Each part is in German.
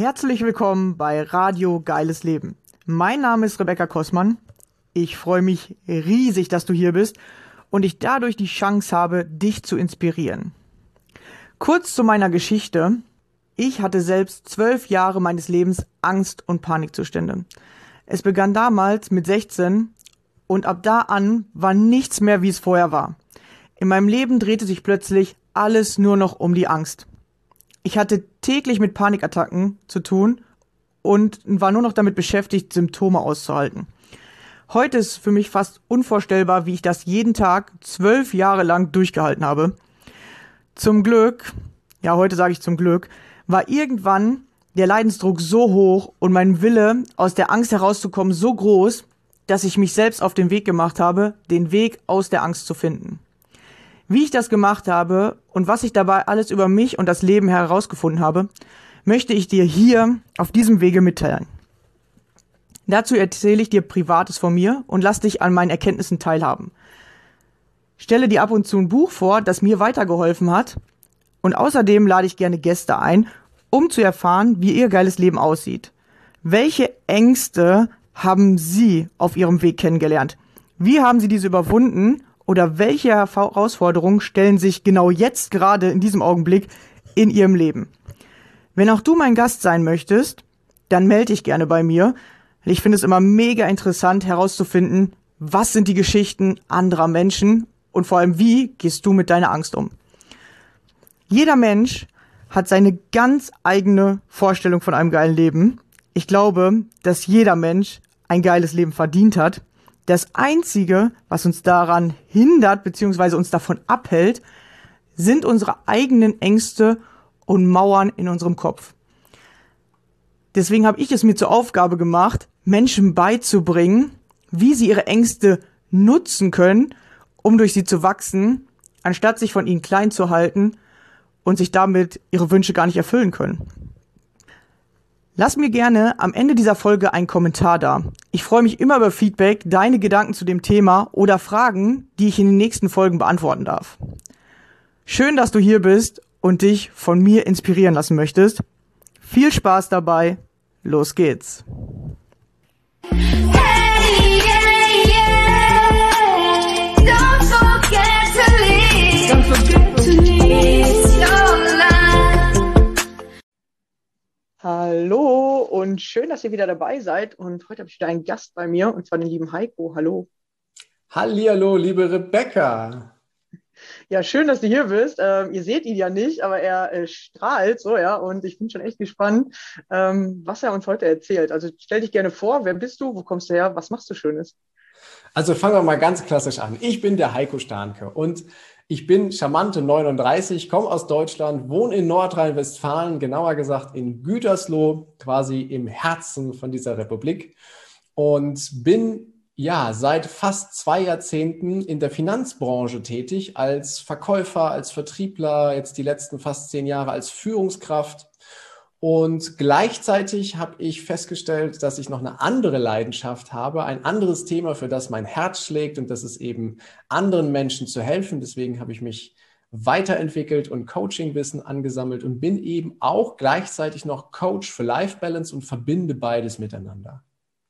Herzlich willkommen bei Radio Geiles Leben. Mein Name ist Rebecca Kossmann. Ich freue mich riesig, dass du hier bist und ich dadurch die Chance habe, dich zu inspirieren. Kurz zu meiner Geschichte. Ich hatte selbst 12 Jahre meines Lebens Angst- und Panikzustände. Es begann damals mit 16 und ab da an war nichts mehr, wie es vorher war. In meinem Leben drehte sich plötzlich alles nur noch um die Angst. Ich hatte täglich mit Panikattacken zu tun und war nur noch damit beschäftigt, Symptome auszuhalten. Heute ist für mich fast unvorstellbar, wie ich das jeden Tag 12 Jahre lang durchgehalten habe. Zum Glück, ja heute sage ich zum Glück, war irgendwann der Leidensdruck so hoch und mein Wille, aus der Angst herauszukommen, so groß, dass ich mich selbst auf den Weg gemacht habe, den Weg aus der Angst zu finden. Wie ich das gemacht habe und was ich dabei alles über mich und das Leben herausgefunden habe, möchte ich dir hier auf diesem Wege mitteilen. Dazu erzähle ich dir Privates von mir und lass dich an meinen Erkenntnissen teilhaben. Stelle dir ab und zu ein Buch vor, das mir weitergeholfen hat, und außerdem lade ich gerne Gäste ein, um zu erfahren, wie ihr geiles Leben aussieht. Welche Ängste haben Sie auf Ihrem Weg kennengelernt? Wie haben Sie diese überwunden? Oder welche Herausforderungen stellen sich genau jetzt gerade in diesem Augenblick in Ihrem Leben? Wenn auch du mein Gast sein möchtest, dann melde dich gerne bei mir. Ich finde es immer mega interessant herauszufinden, was sind die Geschichten anderer Menschen und vor allem, wie gehst du mit deiner Angst um? Jeder Mensch hat seine ganz eigene Vorstellung von einem geilen Leben. Ich glaube, dass jeder Mensch ein geiles Leben verdient hat. Das Einzige, was uns daran hindert bzw. uns davon abhält, sind unsere eigenen Ängste und Mauern in unserem Kopf. Deswegen habe ich es mir zur Aufgabe gemacht, Menschen beizubringen, wie sie ihre Ängste nutzen können, um durch sie zu wachsen, anstatt sich von ihnen klein zu halten und sich damit ihre Wünsche gar nicht erfüllen können. Lass mir gerne am Ende dieser Folge einen Kommentar da. Ich freue mich immer über Feedback, deine Gedanken zu dem Thema oder Fragen, die ich in den nächsten Folgen beantworten darf. Schön, dass du hier bist und dich von mir inspirieren lassen möchtest. Viel Spaß dabei. Los geht's. Hey, yeah, yeah. Don't forget to leave. Don't forget to leave your life. Hallo und schön, dass ihr wieder dabei seid. Und heute habe ich wieder einen Gast bei mir, und zwar den lieben Heiko. Hallo. Hallihallo, liebe Rebecca. Ja, schön, dass du hier bist. Ihr seht ihn ja nicht, aber er strahlt so, ja. Und ich bin schon echt gespannt, was er uns heute erzählt. Also stell dich gerne vor, wer bist du, wo kommst du her, was machst du Schönes? Also fangen wir mal ganz klassisch an. Ich bin der Heiko Starnke und ich bin charmante 39, komme aus Deutschland, wohne in Nordrhein-Westfalen, genauer gesagt in Gütersloh, quasi im Herzen von dieser Republik, und bin seit fast 2 Jahrzehnten in der Finanzbranche tätig, als Verkäufer, als Vertriebler, jetzt die letzten fast 10 Jahre als Führungskraft. Und gleichzeitig habe ich festgestellt, dass ich noch eine andere Leidenschaft habe, ein anderes Thema, für das mein Herz schlägt, und das ist eben, anderen Menschen zu helfen. Deswegen habe ich mich weiterentwickelt und Coachingwissen angesammelt und bin eben auch gleichzeitig noch Coach für Life Balance und verbinde beides miteinander.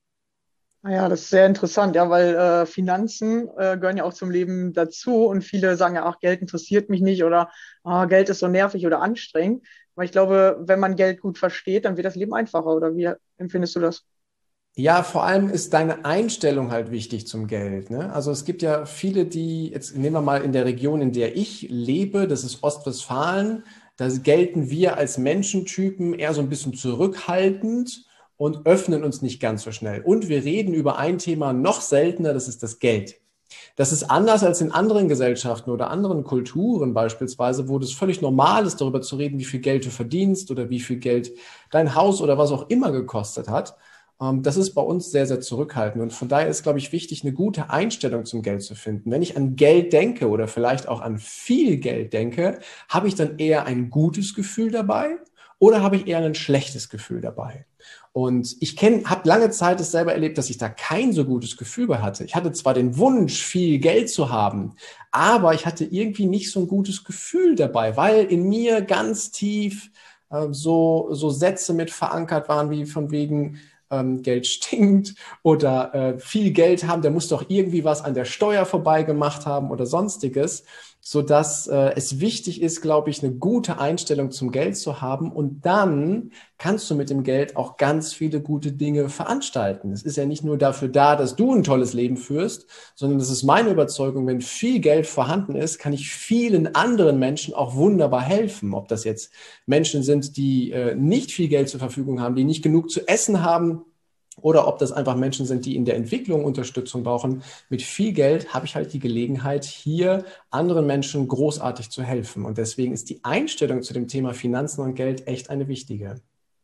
Ja, das ist sehr interessant, ja, weil Finanzen gehören ja auch zum Leben dazu und viele sagen ja, ach, Geld interessiert mich nicht oder Geld ist so nervig oder anstrengend. Aber ich glaube, wenn man Geld gut versteht, dann wird das Leben einfacher, oder wie empfindest du das? Ja, vor allem ist deine Einstellung halt wichtig zum Geld, ne? Also es gibt ja viele, die, jetzt nehmen wir mal in der Region, in der ich lebe, das ist Ostwestfalen, da gelten wir als Menschentypen eher so ein bisschen zurückhaltend und öffnen uns nicht ganz so schnell. Und wir reden über ein Thema noch seltener, das ist das Geld. Das ist anders als in anderen Gesellschaften oder anderen Kulturen beispielsweise, wo das völlig normal ist, darüber zu reden, wie viel Geld du verdienst oder wie viel Geld dein Haus oder was auch immer gekostet hat. Das ist bei uns sehr, sehr zurückhaltend. Und von daher ist, glaube ich, wichtig, eine gute Einstellung zum Geld zu finden. Wenn ich an Geld denke oder vielleicht auch an viel Geld denke, habe ich dann eher ein gutes Gefühl dabei oder habe ich eher ein schlechtes Gefühl dabei? Und ich habe lange Zeit es selber erlebt, dass ich da kein so gutes Gefühl bei hatte. Ich hatte zwar den Wunsch, viel Geld zu haben, aber ich hatte irgendwie nicht so ein gutes Gefühl dabei, weil in mir ganz tief so Sätze mit verankert waren, wie von wegen Geld stinkt oder viel Geld haben, der muss doch irgendwie was an der Steuer vorbei gemacht haben oder sonstiges, sodass es wichtig ist, glaube ich, eine gute Einstellung zum Geld zu haben, und dann kannst du mit dem Geld auch ganz viele gute Dinge veranstalten. Es ist ja nicht nur dafür da, dass du ein tolles Leben führst, sondern das ist meine Überzeugung, wenn viel Geld vorhanden ist, kann ich vielen anderen Menschen auch wunderbar helfen. Ob das jetzt Menschen sind, die nicht viel Geld zur Verfügung haben, die nicht genug zu essen haben, oder ob das einfach Menschen sind, die in der Entwicklung Unterstützung brauchen. Mit viel Geld habe ich halt die Gelegenheit, hier anderen Menschen großartig zu helfen. Und deswegen ist die Einstellung zu dem Thema Finanzen und Geld echt eine wichtige.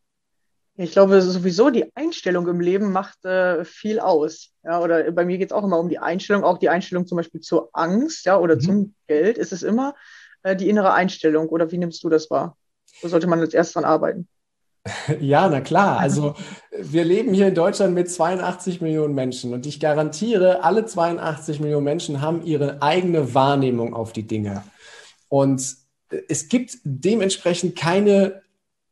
Ich glaube sowieso, die Einstellung im Leben macht viel aus. Ja, oder bei mir geht es auch immer um die Einstellung, auch die Einstellung zum Beispiel zur Angst, ja, oder zum Geld. Ist es immer die innere Einstellung, oder wie nimmst du das wahr? Wo sollte man als erstes dran arbeiten? Ja, na klar. Also wir leben hier in Deutschland mit 82 Millionen Menschen, und ich garantiere, alle 82 Millionen Menschen haben ihre eigene Wahrnehmung auf die Dinge. Und es gibt dementsprechend keine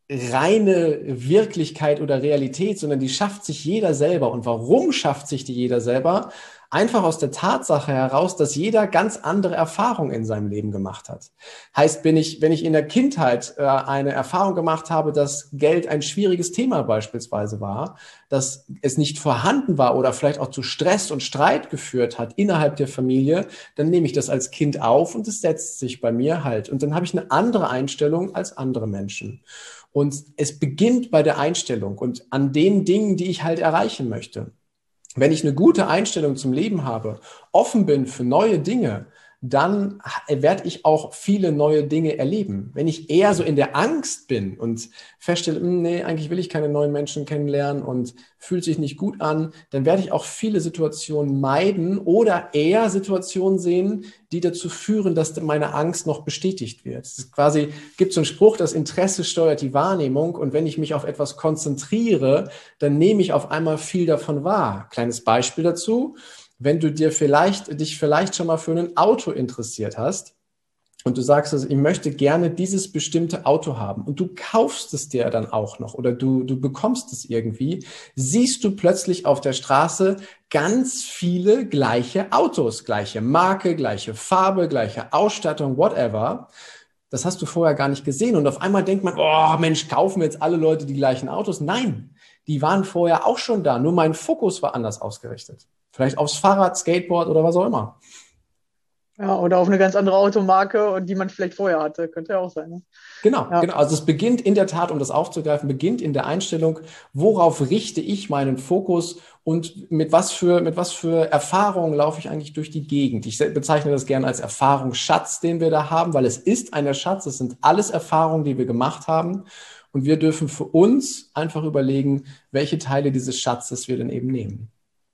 reine Wirklichkeit oder Realität, sondern die schafft sich jeder selber. Und warum schafft sich die jeder selber? Einfach aus der Tatsache heraus, dass jeder ganz andere Erfahrungen in seinem Leben gemacht hat. Heißt, wenn ich in der Kindheit eine Erfahrung gemacht habe, dass Geld ein schwieriges Thema beispielsweise war, dass es nicht vorhanden war oder vielleicht auch zu Stress und Streit geführt hat innerhalb der Familie, dann nehme ich das als Kind auf und es setzt sich bei mir halt. Und dann habe ich eine andere Einstellung als andere Menschen. Und es beginnt bei der Einstellung und an den Dingen, die ich halt erreichen möchte. Wenn ich eine gute Einstellung zum Leben habe, offen bin für neue Dinge, dann werde ich auch viele neue Dinge erleben. Wenn ich eher so in der Angst bin und feststelle, nee, eigentlich will ich keine neuen Menschen kennenlernen und fühlt sich nicht gut an, dann werde ich auch viele Situationen meiden oder eher Situationen sehen, die dazu führen, dass meine Angst noch bestätigt wird. Es ist quasi, gibt so einen Spruch, das Interesse steuert die Wahrnehmung, und wenn ich mich auf etwas konzentriere, dann nehme ich auf einmal viel davon wahr. Kleines Beispiel dazu: Wenn du dich vielleicht schon mal für ein Auto interessiert hast und du sagst, also, ich möchte gerne dieses bestimmte Auto haben, und du kaufst es dir dann auch noch oder du bekommst es irgendwie, siehst du plötzlich auf der Straße ganz viele gleiche Autos, gleiche Marke, gleiche Farbe, gleiche Ausstattung, whatever. Das hast du vorher gar nicht gesehen, und auf einmal denkt man, oh Mensch, kaufen jetzt alle Leute die gleichen Autos? Nein, die waren vorher auch schon da, nur mein Fokus war anders ausgerichtet. Vielleicht aufs Fahrrad, Skateboard oder was auch immer. Ja, oder auf eine ganz andere Automarke, und die man vielleicht vorher hatte. Könnte ja auch sein. Ne? Genau, Ja. genau. Also es beginnt in der Tat, um das aufzugreifen, beginnt in der Einstellung, worauf richte ich meinen Fokus und mit was für Erfahrungen laufe ich eigentlich durch die Gegend. Ich bezeichne das gerne als Erfahrungsschatz, den wir da haben, weil es ist ein Schatz, es sind alles Erfahrungen, die wir gemacht haben, und wir dürfen für uns einfach überlegen, welche Teile dieses Schatzes wir denn eben nehmen.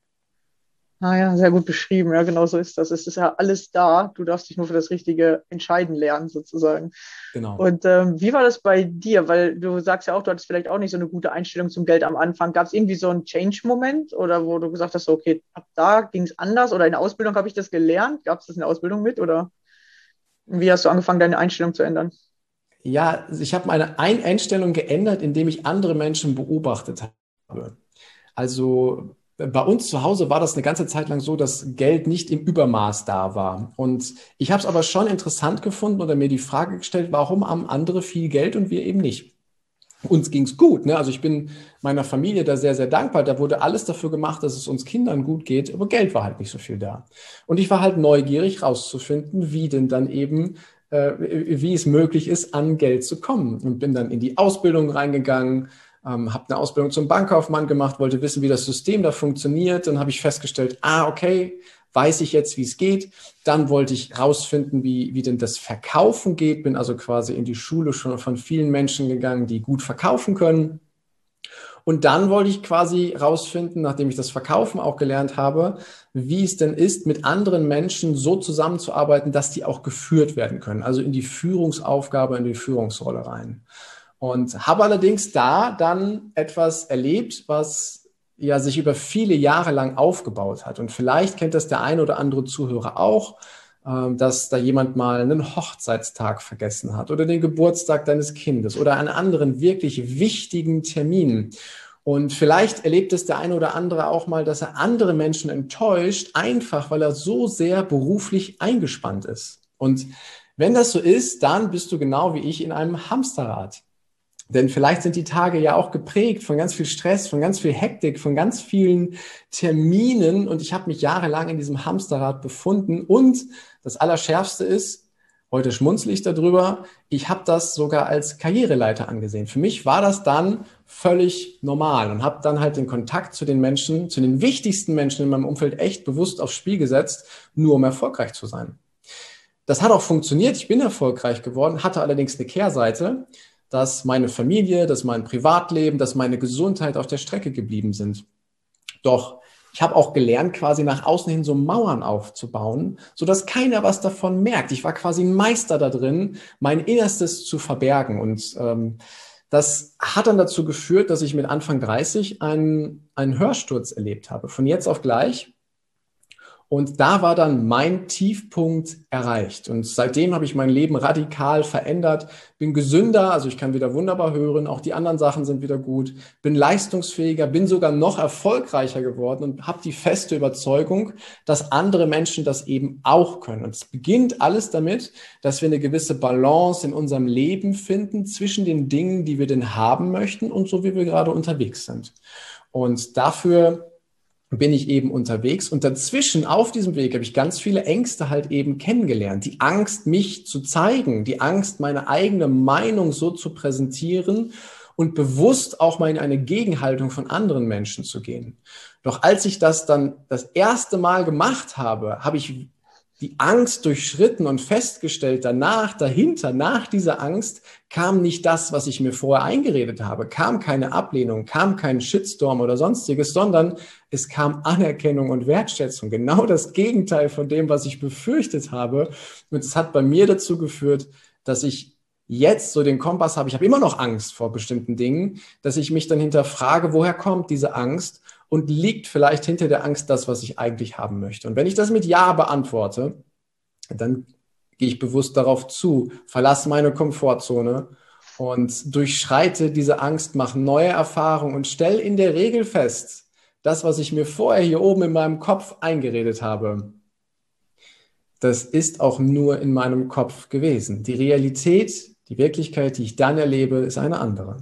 Ah ja, sehr gut beschrieben. Ja, genau so ist das. Es ist ja alles da. Du darfst dich nur für das Richtige entscheiden lernen, sozusagen. Genau. Und wie war das bei dir? Weil du sagst ja auch, du hattest vielleicht auch nicht so eine gute Einstellung zum Geld am Anfang. Gab es irgendwie so einen Change-Moment, oder wo du gesagt hast, so, okay, ab da ging es anders, oder in der Ausbildung habe ich das gelernt? Gab es das in der Ausbildung mit, oder wie hast du angefangen, deine Einstellung zu ändern? Ja, ich habe meine Einstellung geändert, indem ich andere Menschen beobachtet habe. Also bei uns zu Hause war das eine ganze Zeit lang so, dass Geld nicht im Übermaß da war. Und ich habe es aber schon interessant gefunden oder mir die Frage gestellt, warum haben andere viel Geld und wir eben nicht? Uns ging es gut, ne? Also ich bin meiner Familie da sehr, sehr dankbar. Da wurde alles dafür gemacht, dass es uns Kindern gut geht, aber Geld war halt nicht so viel da. Und ich war halt neugierig rauszufinden, wie denn dann eben wie es möglich ist, an Geld zu kommen. Und bin dann in die Ausbildung reingegangen, habe eine Ausbildung zum Bankkaufmann gemacht, wollte wissen, wie das System da funktioniert. Dann habe ich festgestellt, okay, weiß ich jetzt, wie es geht. Dann wollte ich rausfinden, wie denn das Verkaufen geht. Bin also quasi in die Schule schon von vielen Menschen gegangen, die gut verkaufen können. Und dann wollte ich quasi rausfinden, nachdem ich das Verkaufen auch gelernt habe, wie es denn ist, mit anderen Menschen so zusammenzuarbeiten, dass die auch geführt werden können. Also in die Führungsaufgabe, in die Führungsrolle rein. Und habe allerdings da dann etwas erlebt, was ja sich über viele Jahre lang aufgebaut hat. Und vielleicht kennt das der eine oder andere Zuhörer auch. dass da jemand mal einen Hochzeitstag vergessen hat oder den Geburtstag deines Kindes oder einen anderen wirklich wichtigen Termin. Und vielleicht erlebt es der eine oder andere auch mal, dass er andere Menschen enttäuscht, einfach weil er so sehr beruflich eingespannt ist. Und wenn das so ist, dann bist du genau wie ich in einem Hamsterrad. Denn vielleicht sind die Tage ja auch geprägt von ganz viel Stress, von ganz viel Hektik, von ganz vielen Terminen. Und ich habe mich jahrelang in diesem Hamsterrad befunden. Und das Allerschärfste ist, heute schmunzle ich darüber, ich habe das sogar als Karriereleiter angesehen. Für mich war das dann völlig normal und habe dann halt den Kontakt zu den Menschen, zu den wichtigsten Menschen in meinem Umfeld echt bewusst aufs Spiel gesetzt, nur um erfolgreich zu sein. Das hat auch funktioniert. Ich bin erfolgreich geworden, hatte allerdings eine Kehrseite, dass meine Familie, dass mein Privatleben, dass meine Gesundheit auf der Strecke geblieben sind. Doch ich habe auch gelernt, quasi nach außen hin so Mauern aufzubauen, sodass keiner was davon merkt. Ich war quasi ein Meister da drin, mein Innerstes zu verbergen. Und das hat dann dazu geführt, dass ich mit Anfang 30 einen Hörsturz erlebt habe, von jetzt auf gleich. Und da war dann mein Tiefpunkt erreicht. Und seitdem habe ich mein Leben radikal verändert, bin gesünder, also ich kann wieder wunderbar hören, auch die anderen Sachen sind wieder gut, bin leistungsfähiger, bin sogar noch erfolgreicher geworden und habe die feste Überzeugung, dass andere Menschen das eben auch können. Und es beginnt alles damit, dass wir eine gewisse Balance in unserem Leben finden zwischen den Dingen, die wir denn haben möchten und so, wie wir gerade unterwegs sind. Und dafür bin ich eben unterwegs und dazwischen auf diesem Weg habe ich ganz viele Ängste halt eben kennengelernt. Die Angst, mich zu zeigen, die Angst, meine eigene Meinung so zu präsentieren und bewusst auch mal in eine Gegenhaltung von anderen Menschen zu gehen. Doch als ich das dann das erste Mal gemacht habe, habe ich die Angst durchschritten und festgestellt, dahinter, nach dieser Angst, kam nicht das, was ich mir vorher eingeredet habe, kam keine Ablehnung, kam kein Shitstorm oder sonstiges, sondern es kam Anerkennung und Wertschätzung. Genau das Gegenteil von dem, was ich befürchtet habe. Und es hat bei mir dazu geführt, dass ich jetzt so den Kompass habe. Ich habe immer noch Angst vor bestimmten Dingen, dass ich mich dann hinterfrage, woher kommt diese Angst? Und liegt vielleicht hinter der Angst das, was ich eigentlich haben möchte? Und wenn ich das mit Ja beantworte, dann gehe ich bewusst darauf zu, verlasse meine Komfortzone und durchschreite diese Angst, mache neue Erfahrungen und stelle in der Regel fest, das, was ich mir vorher hier oben in meinem Kopf eingeredet habe, das ist auch nur in meinem Kopf gewesen. Die Realität, die Wirklichkeit, die ich dann erlebe, ist eine andere.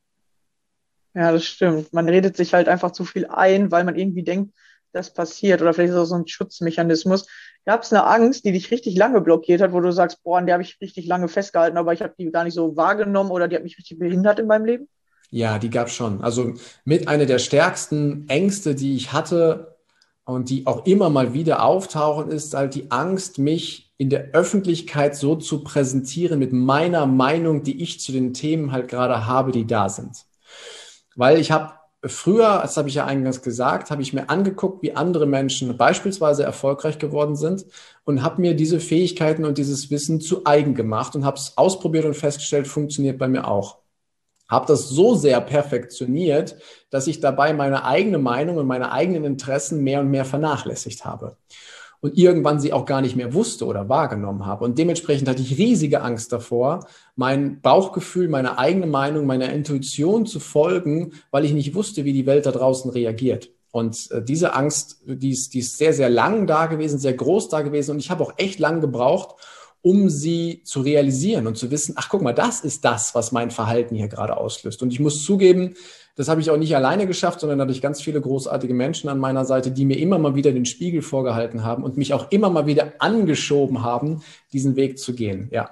Ja, das stimmt. Man redet sich halt einfach zu viel ein, weil man irgendwie denkt, das passiert. Oder vielleicht ist es auch so ein Schutzmechanismus. Gab es eine Angst, die dich richtig lange blockiert hat, wo du sagst, boah, an der habe ich richtig lange festgehalten, aber ich habe die gar nicht so wahrgenommen oder die hat mich richtig behindert in meinem Leben? Ja, die gab es schon. Also mit einer der stärksten Ängste, die ich hatte und die auch immer mal wieder auftauchen, ist halt die Angst, mich in der Öffentlichkeit so zu präsentieren mit meiner Meinung, die ich zu den Themen halt gerade habe, die da sind. Weil ich habe früher, das habe ich ja eingangs gesagt, habe ich mir angeguckt, wie andere Menschen beispielsweise erfolgreich geworden sind und habe mir diese Fähigkeiten und dieses Wissen zu eigen gemacht und habe es ausprobiert und festgestellt, funktioniert bei mir auch. Habe das so sehr perfektioniert, dass ich dabei meine eigene Meinung und meine eigenen Interessen mehr und mehr vernachlässigt habe. Und irgendwann sie auch gar nicht mehr wusste oder wahrgenommen habe. Und dementsprechend hatte ich riesige Angst davor, mein Bauchgefühl, meine eigene Meinung, meiner Intuition zu folgen, weil ich nicht wusste, wie die Welt da draußen reagiert. Und diese Angst, die ist sehr, sehr lang da gewesen, sehr groß da gewesen. Und ich habe auch echt lang gebraucht, um sie zu realisieren und zu wissen, ach guck mal, das ist das, was mein Verhalten hier gerade auslöst. Und ich muss zugeben, das habe ich auch nicht alleine geschafft, sondern da hatte ich ganz viele großartige Menschen an meiner Seite, die mir immer mal wieder den Spiegel vorgehalten haben und mich auch immer mal wieder angeschoben haben, diesen Weg zu gehen. Ja.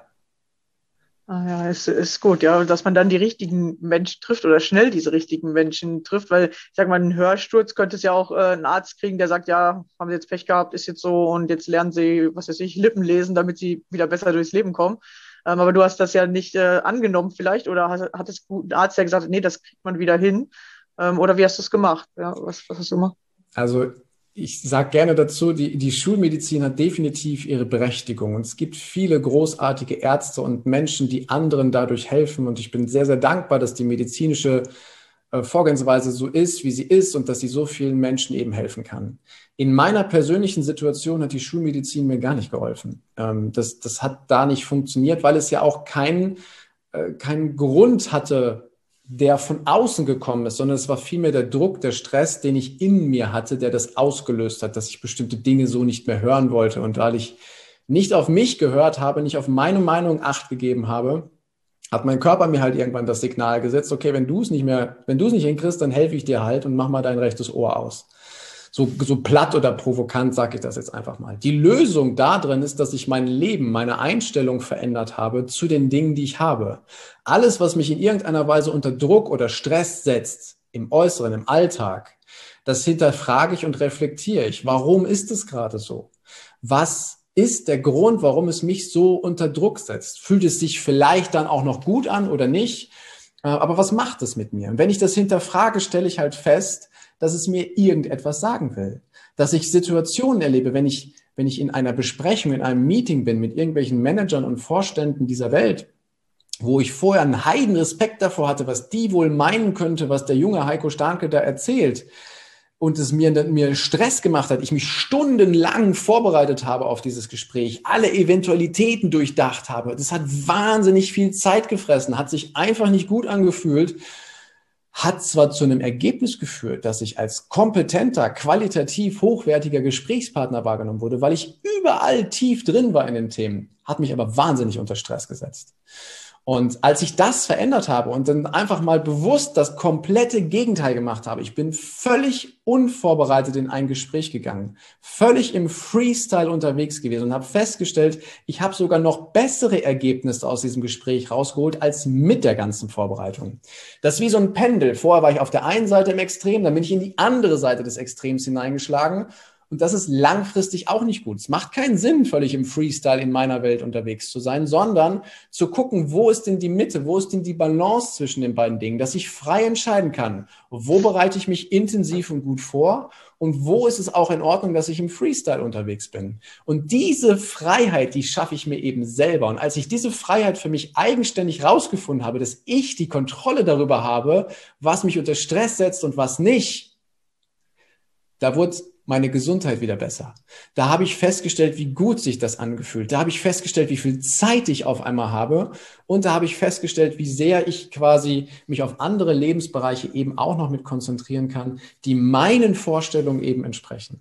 Ah ja, ist gut, ja, dass man dann die richtigen Menschen trifft oder schnell diese richtigen Menschen trifft, weil ich sag mal, einen Hörsturz könnte es ja auch ein Arzt kriegen, der sagt, ja, haben Sie jetzt Pech gehabt, ist jetzt so und jetzt lernen Sie, was weiß ich, Lippen lesen, damit Sie wieder besser durchs Leben kommen. Aber du hast das ja nicht angenommen vielleicht oder hat es ein Arzt, der gesagt hat, nee, das kriegt man wieder hin? Oder wie hast du es gemacht? Ja, was hast du gemacht? Also ich sage gerne dazu, die Schulmedizin hat definitiv ihre Berechtigung. Und es gibt viele großartige Ärzte und Menschen, die anderen dadurch helfen. Und ich bin sehr, sehr dankbar, dass die medizinische Vorgehensweise so ist, wie sie ist und dass sie so vielen Menschen eben helfen kann. In meiner persönlichen Situation hat die Schulmedizin mir gar nicht geholfen. Das hat da nicht funktioniert, weil es ja auch keinen Grund hatte, der von außen gekommen ist, sondern es war vielmehr der Druck, der Stress, den ich in mir hatte, der das ausgelöst hat, dass ich bestimmte Dinge so nicht mehr hören wollte. Und weil ich nicht auf mich gehört habe, nicht auf meine Meinung Acht gegeben habe, hat mein Körper mir halt irgendwann das Signal gesetzt, okay, wenn du es nicht hinkriegst, dann helfe ich dir halt und mach mal dein rechtes Ohr aus. So platt oder provokant sage ich das jetzt einfach mal. Die Lösung da drin ist, dass ich mein Leben, meine Einstellung verändert habe zu den Dingen, die ich habe. Alles, was mich in irgendeiner Weise unter Druck oder Stress setzt, im Äußeren, im Alltag, das hinterfrage ich und reflektiere ich. Warum ist es gerade so? Was ist der Grund, warum es mich so unter Druck setzt? Fühlt es sich vielleicht dann auch noch gut an oder nicht? Aber was macht es mit mir? Und wenn ich das hinterfrage, stelle ich halt fest, dass es mir irgendetwas sagen will. Dass ich Situationen erlebe, wenn ich in einer Besprechung, in einem Meeting bin mit irgendwelchen Managern und Vorständen dieser Welt, wo ich vorher einen heiden Respekt davor hatte, was die wohl meinen könnte, was der junge Heiko Starnke da erzählt, und es mir Stress gemacht hat, ich mich stundenlang vorbereitet habe auf dieses Gespräch, alle Eventualitäten durchdacht habe. Das hat wahnsinnig viel Zeit gefressen, hat sich einfach nicht gut angefühlt, hat zwar zu einem Ergebnis geführt, dass ich als kompetenter, qualitativ hochwertiger Gesprächspartner wahrgenommen wurde, weil ich überall tief drin war in den Themen, hat mich aber wahnsinnig unter Stress gesetzt. Und als ich das verändert habe und dann einfach mal bewusst das komplette Gegenteil gemacht habe, ich bin völlig unvorbereitet in ein Gespräch gegangen, völlig im Freestyle unterwegs gewesen und habe festgestellt, ich habe sogar noch bessere Ergebnisse aus diesem Gespräch rausgeholt als mit der ganzen Vorbereitung. Das ist wie so ein Pendel. Vorher war ich auf der einen Seite im Extrem, dann bin ich in die andere Seite des Extrems hineingeschlagen. Und das ist langfristig auch nicht gut. Es macht keinen Sinn, völlig im Freestyle in meiner Welt unterwegs zu sein, sondern zu gucken, wo ist denn die Mitte, wo ist denn die Balance zwischen den beiden Dingen, dass ich frei entscheiden kann, wo bereite ich mich intensiv und gut vor und wo ist es auch in Ordnung, dass ich im Freestyle unterwegs bin. Und diese Freiheit, die schaffe ich mir eben selber. Und als ich diese Freiheit für mich eigenständig rausgefunden habe, dass ich die Kontrolle darüber habe, was mich unter Stress setzt und was nicht, da wurde meine Gesundheit wieder besser. Da habe ich festgestellt, wie gut sich das angefühlt. Da habe ich festgestellt, wie viel Zeit ich auf einmal habe. Und da habe ich festgestellt, wie sehr ich quasi mich auf andere Lebensbereiche eben auch noch mit konzentrieren kann, die meinen Vorstellungen eben entsprechen.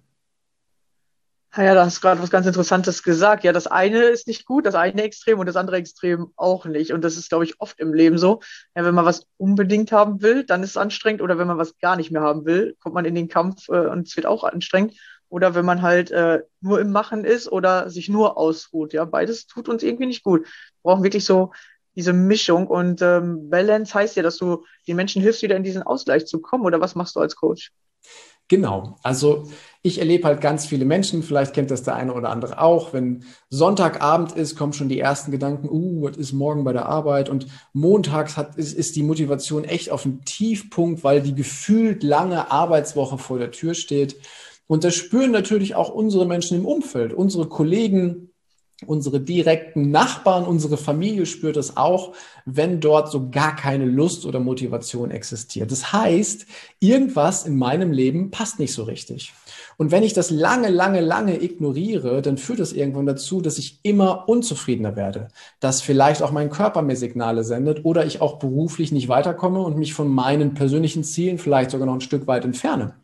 Ja, da hast du gerade was ganz Interessantes gesagt. Ja, das eine ist nicht gut, das eine Extrem und das andere Extrem auch nicht. Und das ist, glaube ich, oft im Leben so. Ja, wenn man was unbedingt haben will, dann ist es anstrengend. Oder wenn man was gar nicht mehr haben will, kommt man in den Kampf und es wird auch anstrengend. Oder wenn man halt nur im Machen ist oder sich nur ausruht. Ja, beides tut uns irgendwie nicht gut. Wir brauchen wirklich so diese Mischung. Und Balance heißt ja, dass du den Menschen hilfst, wieder in diesen Ausgleich zu kommen. Oder was machst du als Coach? Genau, also ich erlebe halt ganz viele Menschen, vielleicht kennt das der eine oder andere auch, wenn Sonntagabend ist, kommen schon die ersten Gedanken, was ist morgen bei der Arbeit, und montags ist die Motivation echt auf dem Tiefpunkt, weil die gefühlt lange Arbeitswoche vor der Tür steht, und das spüren natürlich auch unsere Menschen im Umfeld, unsere Kollegen, unsere direkten Nachbarn, unsere Familie spürt es auch, wenn dort so gar keine Lust oder Motivation existiert. Das heißt, irgendwas in meinem Leben passt nicht so richtig. Und wenn ich das lange ignoriere, dann führt das irgendwann dazu, dass ich immer unzufriedener werde, dass vielleicht auch mein Körper mir Signale sendet oder ich auch beruflich nicht weiterkomme und mich von meinen persönlichen Zielen vielleicht sogar noch ein Stück weit entferne.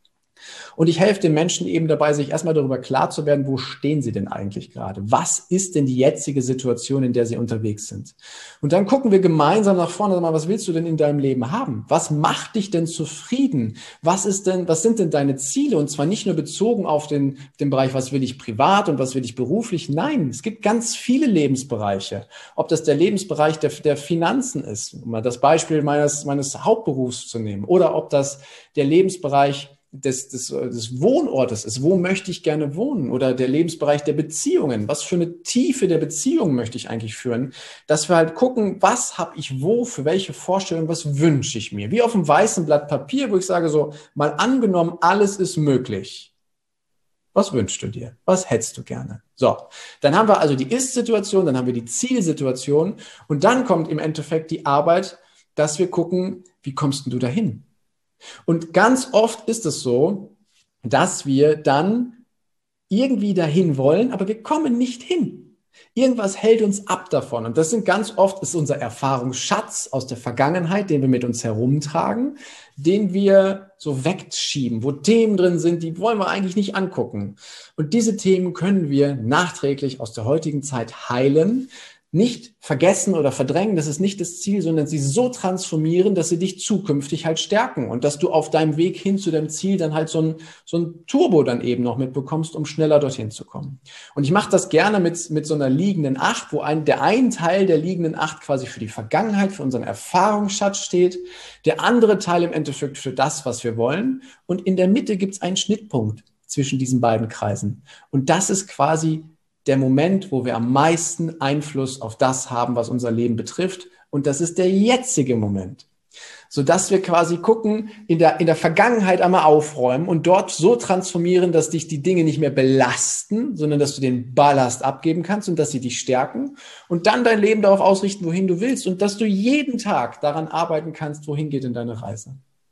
Und ich helfe den Menschen eben dabei, sich erstmal darüber klar zu werden, wo stehen sie denn eigentlich gerade? Was ist denn die jetzige Situation, in der sie unterwegs sind? Und dann gucken wir gemeinsam nach vorne, sag mal, was willst du denn in deinem Leben haben? Was macht dich denn zufrieden? Was sind denn deine Ziele? Und zwar nicht nur bezogen auf den Bereich, was will ich privat und was will ich beruflich? Nein, es gibt ganz viele Lebensbereiche. Ob das der Lebensbereich der Finanzen ist, um mal das Beispiel meines Hauptberufs zu nehmen, oder ob das der Lebensbereich des Wohnortes ist. Wo möchte ich gerne wohnen? Oder der Lebensbereich der Beziehungen. Was für eine Tiefe der Beziehung möchte ich eigentlich führen? Dass wir halt gucken, was habe ich wo, für welche Vorstellung, was wünsche ich mir? Wie auf einem weißen Blatt Papier, wo ich sage so, mal angenommen, alles ist möglich. Was wünschst du dir? Was hättest du gerne? So, dann haben wir also die Ist-Situation, dann haben wir die Zielsituation und dann kommt im Endeffekt die Arbeit, dass wir gucken, wie kommst denn du dahin? Und ganz oft ist es so, dass wir dann irgendwie dahin wollen, aber wir kommen nicht hin. Irgendwas hält uns ab davon. Und das sind ganz oft, ist unser Erfahrungsschatz aus der Vergangenheit, den wir mit uns herumtragen, den wir so wegschieben, wo Themen drin sind, die wollen wir eigentlich nicht angucken. Und diese Themen können wir nachträglich aus der heutigen Zeit heilen, nicht vergessen oder verdrängen, das ist nicht das Ziel, sondern sie so transformieren, dass sie dich zukünftig halt stärken und dass du auf deinem Weg hin zu deinem Ziel dann halt so ein Turbo dann eben noch mitbekommst, um schneller dorthin zu kommen. Und ich mache das gerne mit so einer liegenden Acht, wo der ein Teil der liegenden Acht quasi für die Vergangenheit, für unseren Erfahrungsschatz steht, der andere Teil im Endeffekt für das, was wir wollen. Und in der Mitte gibt es einen Schnittpunkt zwischen diesen beiden Kreisen. Und das ist quasi der Moment, wo wir am meisten Einfluss auf das haben, was unser Leben betrifft. Und das ist der jetzige Moment. Sodass wir quasi gucken, in der Vergangenheit einmal aufräumen und dort so transformieren, dass dich die Dinge nicht mehr belasten, sondern dass du den Ballast abgeben kannst und dass sie dich stärken und dann dein Leben darauf ausrichten, wohin du willst und dass du jeden Tag daran arbeiten kannst, wohin geht denn deine Reise.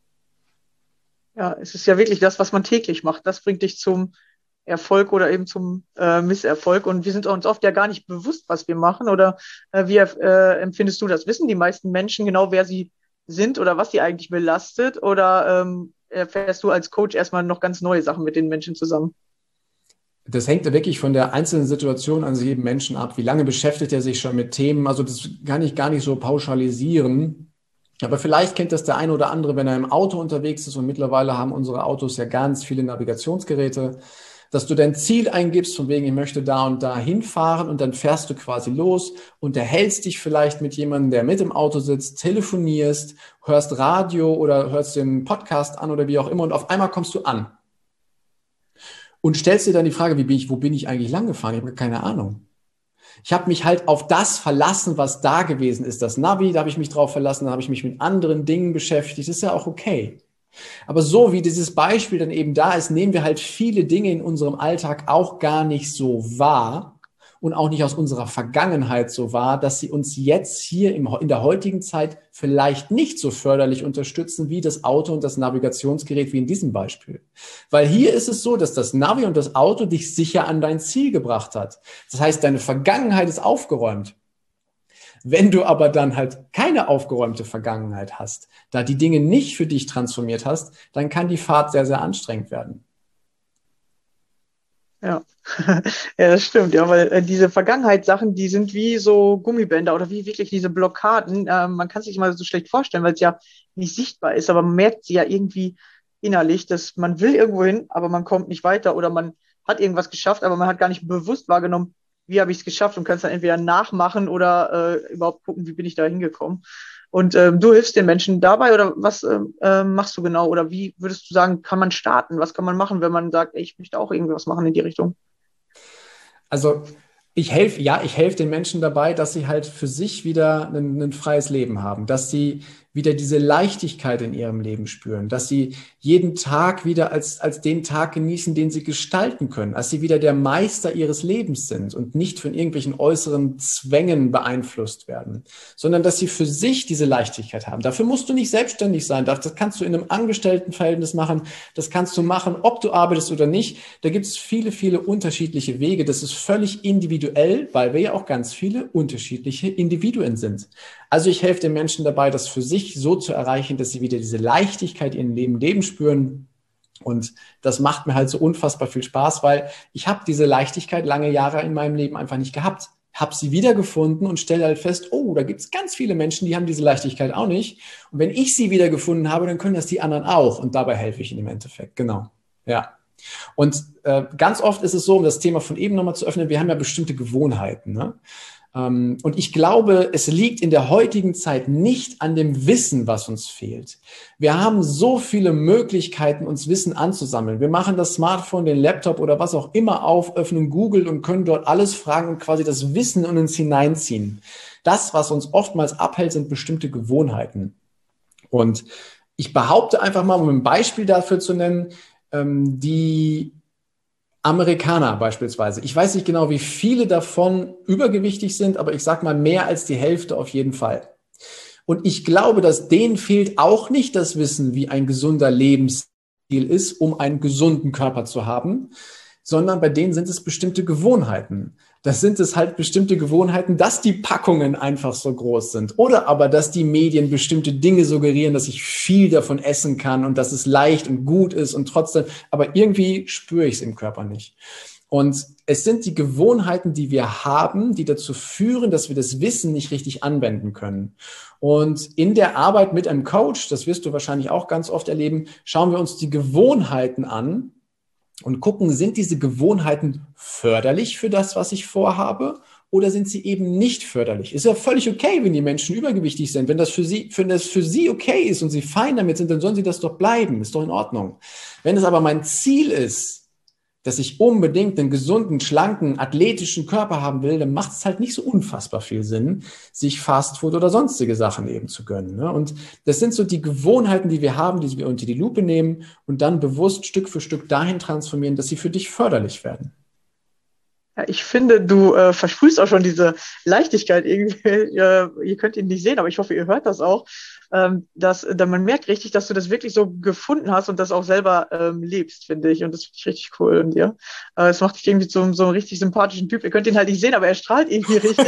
Ja, es ist ja wirklich das, was man täglich macht. Das bringt dich zum Erfolg oder eben zum Misserfolg. Und wir sind uns oft ja gar nicht bewusst, was wir machen. Oder wie empfindest du das? Wissen die meisten Menschen genau, wer sie sind oder was sie eigentlich belastet? Oder erfährst du als Coach erstmal noch ganz neue Sachen mit den Menschen zusammen? Das hängt ja wirklich von der einzelnen Situation an jedem Menschen ab. Wie lange beschäftigt er sich schon mit Themen? Also das kann ich gar nicht so pauschalisieren. Aber vielleicht kennt das der eine oder andere, wenn er im Auto unterwegs ist. Und mittlerweile haben unsere Autos ja ganz viele Navigationsgeräte, dass du dein Ziel eingibst, von wegen, ich möchte da und da hinfahren und dann fährst du quasi los, unterhältst dich vielleicht mit jemandem, der mit im Auto sitzt, telefonierst, hörst Radio oder hörst den Podcast an oder wie auch immer und auf einmal kommst du an und stellst dir dann die Frage, wo bin ich eigentlich lang gefahren? Ich habe keine Ahnung. Ich habe mich halt auf das verlassen, was da gewesen ist. Das Navi, da habe ich mich drauf verlassen, da habe ich mich mit anderen Dingen beschäftigt. Das ist ja auch okay. Aber so wie dieses Beispiel dann eben da ist, nehmen wir halt viele Dinge in unserem Alltag auch gar nicht so wahr und auch nicht aus unserer Vergangenheit so wahr, dass sie uns jetzt hier in der heutigen Zeit vielleicht nicht so förderlich unterstützen wie das Auto und das Navigationsgerät wie in diesem Beispiel. Weil hier ist es so, dass das Navi und das Auto dich sicher an dein Ziel gebracht hat. Das heißt, deine Vergangenheit ist aufgeräumt. Wenn du aber dann halt keine aufgeräumte Vergangenheit hast, da die Dinge nicht für dich transformiert hast, dann kann die Fahrt sehr, sehr anstrengend werden. Ja, ja, das stimmt, ja, weil diese Vergangenheitssachen, die sind wie so Gummibänder oder wie wirklich diese Blockaden. Man kann sich immer so schlecht vorstellen, weil es ja nicht sichtbar ist, aber man merkt sie ja irgendwie innerlich, dass man will irgendwo hin, aber man kommt nicht weiter oder man hat irgendwas geschafft, aber man hat gar nicht bewusst wahrgenommen, wie habe ich es geschafft und kannst dann entweder nachmachen oder überhaupt gucken, wie bin ich da hingekommen. Und du hilfst den Menschen dabei oder was machst du genau? Oder wie würdest du sagen, kann man starten? Was kann man machen, wenn man sagt, ey, ich möchte auch irgendwas machen in die Richtung? Also ich helfe den Menschen dabei, dass sie halt für sich wieder ein freies Leben haben, dass sie wieder diese Leichtigkeit in ihrem Leben spüren, dass sie jeden Tag wieder als den Tag genießen, den sie gestalten können, dass sie wieder der Meister ihres Lebens sind und nicht von irgendwelchen äußeren Zwängen beeinflusst werden, sondern dass sie für sich diese Leichtigkeit haben. Dafür musst du nicht selbstständig sein, das kannst du in einem Angestelltenverhältnis machen, das kannst du machen, ob du arbeitest oder nicht. Da gibt es viele, viele unterschiedliche Wege. Das ist völlig individuell, weil wir ja auch ganz viele unterschiedliche Individuen sind. Also ich helfe den Menschen dabei, das für sich so zu erreichen, dass sie wieder diese Leichtigkeit in ihrem Leben spüren. Und das macht mir halt so unfassbar viel Spaß, weil ich habe diese Leichtigkeit lange Jahre in meinem Leben einfach nicht gehabt. Habe sie wiedergefunden und stelle halt fest, oh, da gibt es ganz viele Menschen, die haben diese Leichtigkeit auch nicht. Und wenn ich sie wiedergefunden habe, dann können das die anderen auch. Und dabei helfe ich ihnen im Endeffekt. Genau. Ja. Und ganz oft ist es so, um das Thema von eben nochmal zu öffnen, wir haben ja bestimmte Gewohnheiten, ne? Und ich glaube, es liegt in der heutigen Zeit nicht an dem Wissen, was uns fehlt. Wir haben so viele Möglichkeiten, uns Wissen anzusammeln. Wir machen das Smartphone, den Laptop oder was auch immer auf, öffnen Google und können dort alles fragen und quasi das Wissen in uns hineinziehen. Das, was uns oftmals abhält, sind bestimmte Gewohnheiten. Und ich behaupte einfach mal, um ein Beispiel dafür zu nennen, die Amerikaner beispielsweise. Ich weiß nicht genau, wie viele davon übergewichtig sind, aber ich sage mal mehr als die Hälfte auf jeden Fall. Und ich glaube, dass denen fehlt auch nicht das Wissen, wie ein gesunder Lebensstil ist, um einen gesunden Körper zu haben, sondern bei denen sind es bestimmte Gewohnheiten. Das sind es halt bestimmte Gewohnheiten, dass die Packungen einfach so groß sind oder aber, dass die Medien bestimmte Dinge suggerieren, dass ich viel davon essen kann und dass es leicht und gut ist und trotzdem, aber irgendwie spüre ich es im Körper nicht. Und es sind die Gewohnheiten, die wir haben, die dazu führen, dass wir das Wissen nicht richtig anwenden können. Und in der Arbeit mit einem Coach, das wirst du wahrscheinlich auch ganz oft erleben, schauen wir uns die Gewohnheiten an und gucken, sind diese Gewohnheiten förderlich für das, was ich vorhabe, oder sind sie eben nicht förderlich? Ist ja völlig okay, wenn die Menschen übergewichtig sind. Wenn das für sie okay ist und sie fein damit sind, dann sollen sie das doch bleiben. Ist doch in Ordnung. Wenn es aber mein Ziel ist, dass ich unbedingt einen gesunden, schlanken, athletischen Körper haben will, dann macht es halt nicht so unfassbar viel Sinn, sich Fastfood oder sonstige Sachen eben zu gönnen. Ne? Und das sind so die Gewohnheiten, die wir haben, die wir unter die Lupe nehmen und dann bewusst Stück für Stück dahin transformieren, dass sie für dich förderlich werden. Ja, ich finde, du versprühst auch schon diese Leichtigkeit irgendwie. Ihr könnt ihn nicht sehen, aber ich hoffe, ihr hört das auch. Man merkt richtig, dass du das wirklich so gefunden hast und das auch selber lebst, finde ich. Und das finde ich richtig cool in dir. Es macht dich irgendwie zu so einem richtig sympathischen Typ. Ihr könnt ihn halt nicht sehen, aber er strahlt irgendwie richtig.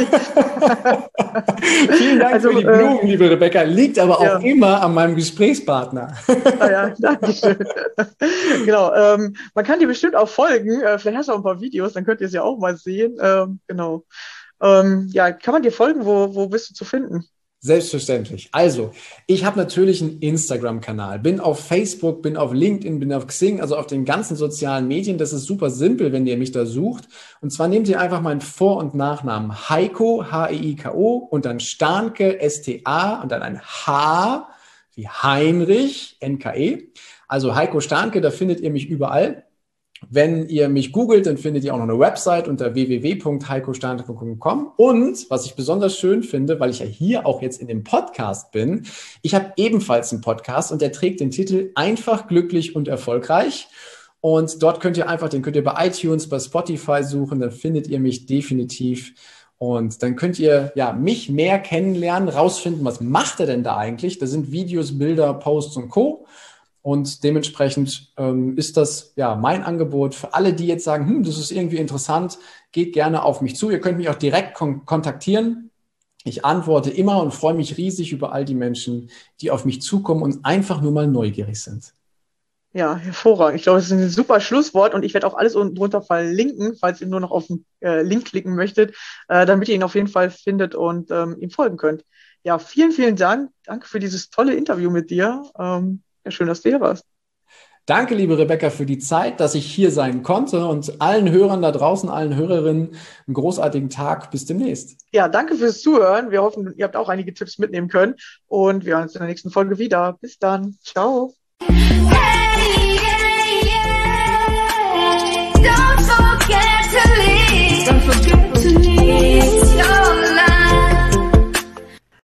Vielen Dank für die Blumen, liebe Rebecca. Liegt aber auch immer an meinem Gesprächspartner. Ja, danke schön. Genau. Man kann dir bestimmt auch folgen. Vielleicht hast du auch ein paar Videos, dann könnt ihr es ja auch mal sehen. Genau. Ja, kann man dir folgen? Wo bist du zu finden? Selbstverständlich. Also, ich habe natürlich einen Instagram-Kanal, bin auf Facebook, bin auf LinkedIn, bin auf Xing, also auf den ganzen sozialen Medien. Das ist super simpel, wenn ihr mich da sucht. Und zwar nehmt ihr einfach meinen Vor- und Nachnamen Heiko, H-E-I-K-O und dann Stahnke, S-T-A und dann ein H wie Heinrich, N-K-E. Also Heiko Stahnke, da findet ihr mich überall. Wenn ihr mich googelt, dann findet ihr auch noch eine Website unter www.heikostahnke.com. Und was ich besonders schön finde, weil ich ja hier auch jetzt in dem Podcast bin, ich habe ebenfalls einen Podcast und der trägt den Titel Einfach, glücklich und erfolgreich. Und dort könnt ihr bei iTunes, bei Spotify suchen, dann findet ihr mich definitiv. Und dann könnt ihr mich mehr kennenlernen, rausfinden, was macht er denn da eigentlich? Da sind Videos, Bilder, Posts und Co. Und dementsprechend ist das mein Angebot für alle, die jetzt sagen, das ist irgendwie interessant, geht gerne auf mich zu. Ihr könnt mich auch direkt kontaktieren. Ich antworte immer und freue mich riesig über all die Menschen, die auf mich zukommen und einfach nur mal neugierig sind. Ja, hervorragend. Ich glaube, das ist ein super Schlusswort und ich werde auch alles unten drunter verlinken, falls ihr nur noch auf den Link klicken möchtet, damit ihr ihn auf jeden Fall findet und ihm folgen könnt. Ja, vielen, vielen Dank. Danke für dieses tolle Interview mit dir. Ja, schön, dass du hier warst. Danke, liebe Rebecca, für die Zeit, dass ich hier sein konnte und allen Hörern da draußen, allen Hörerinnen einen großartigen Tag. Bis demnächst. Ja, danke fürs Zuhören. Wir hoffen, ihr habt auch einige Tipps mitnehmen können und wir hören uns in der nächsten Folge wieder. Bis dann. Ciao. Hey!